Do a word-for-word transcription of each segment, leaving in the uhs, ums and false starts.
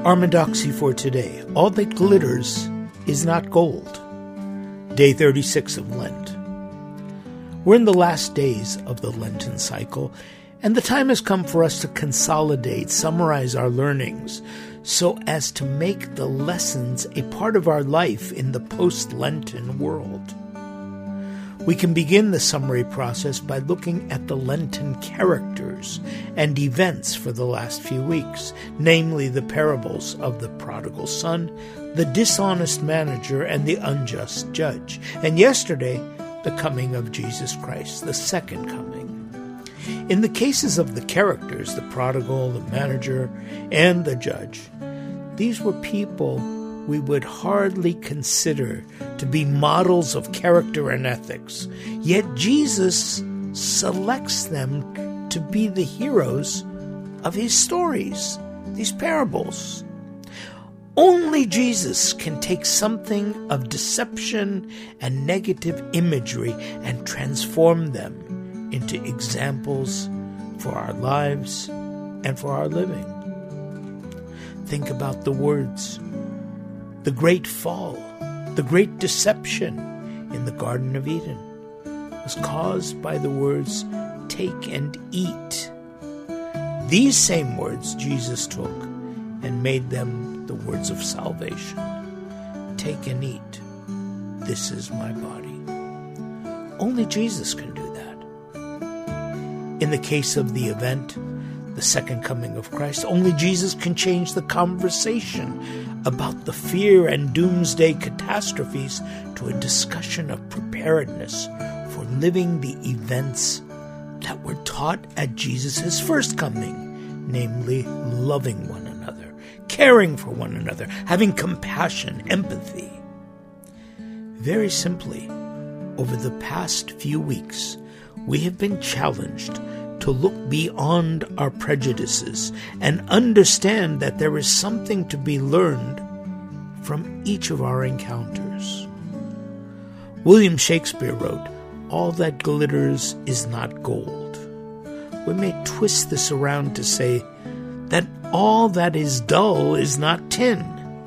Orthodoxy for today. All that glitters is not gold. Day thirty-six of Lent. We're in the last days of the Lenten cycle, and the time has come for us to consolidate, summarize our learnings, so as to make the lessons a part of our life in the post-Lenten world. We can begin the summary process by looking at the Lenten characters and events for the last few weeks, namely the parables of the prodigal son, the dishonest manager, and the unjust judge, and yesterday, the coming of Jesus Christ, the second coming. In the cases of the characters, the prodigal, the manager, and the judge, these were people we would hardly consider to be models of character and ethics. Yet Jesus selects them to be the heroes of his stories, these parables. Only Jesus can take something of deception and negative imagery and transform them into examples for our lives and for our living. Think about the words. The great fall, the great deception in the Garden of Eden was caused by the words, "Take and eat." These same words Jesus took and made them the words of salvation. Take and eat. This is my body. Only Jesus can do that. In the case of the event, the second coming of Christ, only Jesus can change the conversation about the fear and doomsday catastrophes to a discussion of preparedness for living the events that were taught at Jesus' first coming, namely loving one another, caring for one another, having compassion, empathy. Very simply, over the past few weeks, we have been challenged to look beyond our prejudices and understand that there is something to be learned from each of our encounters. William Shakespeare wrote, "All that glitters is not gold." We may twist this around to say that all that is dull is not tin.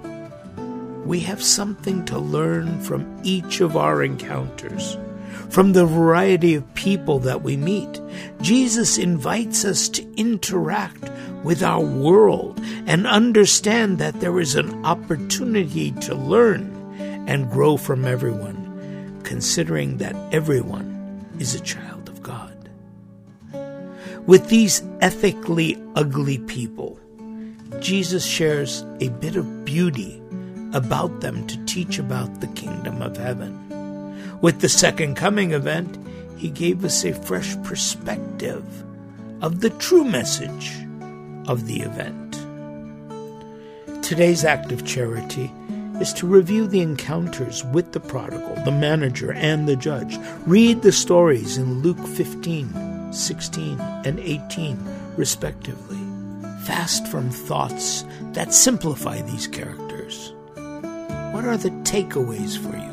We have something to learn from each of our encounters, from the variety of people that we meet. Jesus invites us to interact with our world and understand that there is an opportunity to learn and grow from everyone, considering that everyone is a child of God. With these ethically ugly people, Jesus shares a bit of beauty about them to teach about the kingdom of heaven. With the second coming event, he gave us a fresh perspective of the true message of the event. Today's act of charity is to review the encounters with the prodigal, the manager, and the judge. Read the stories in Luke fifteen, sixteen, and eighteen, respectively. Fast from thoughts that simplify these characters. What are the takeaways for you?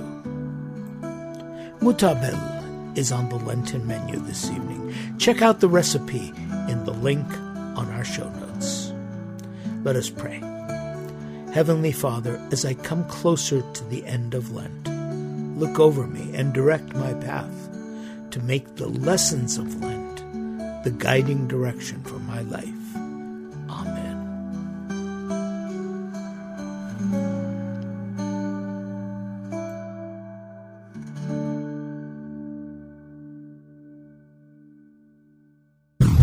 Mutabel is on the Lenten menu this evening. Check out the recipe in the link on our show notes. Let us pray. Heavenly Father, as I come closer to the end of Lent, look over me and direct my path to make the lessons of Lent the guiding direction for my life. Amen.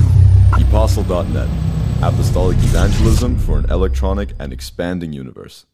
Apostle dot net, apostolic evangelism for an electronic and expanding universe.